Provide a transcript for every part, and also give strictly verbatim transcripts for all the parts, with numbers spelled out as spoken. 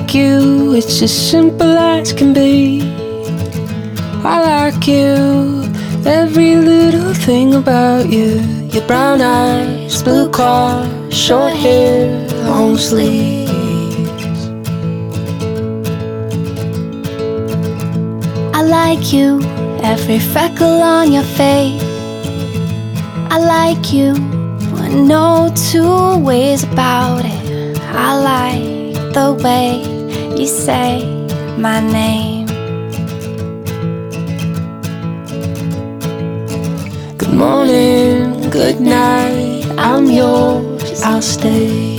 like you, it's as simple as can be. I like you, every little thing about you. Your brown eyes, blue car, short hair, long sleeves. I like you, every freckle on your face. I like you, no two ways about it. I like the way you say my name. Good morning, good night, I'm yours, I'll stay.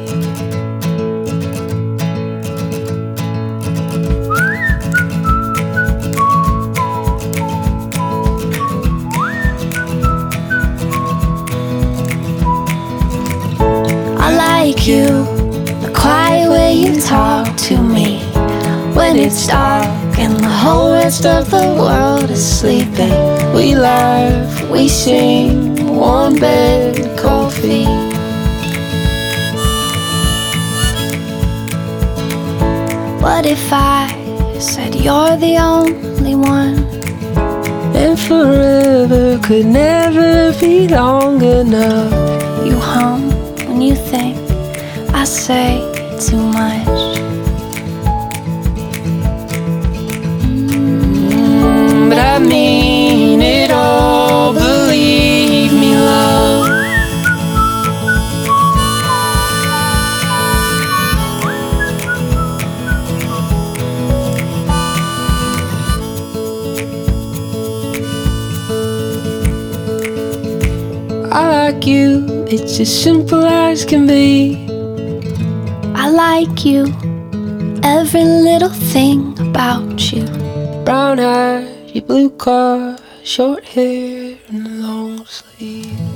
I like you, the quiet way you talk to me when it's dark and the whole rest of the world is sleeping. We laugh, we sing, warm bed, coffee. What if I said you're the only one? And forever could never be long enough. You hum when you think I say too much. Mm, but I mean it all, believe me, love. I like you, it's as simple as can be. I like you, every little thing about you. Brown eyes, your blue car, short hair and long sleeves.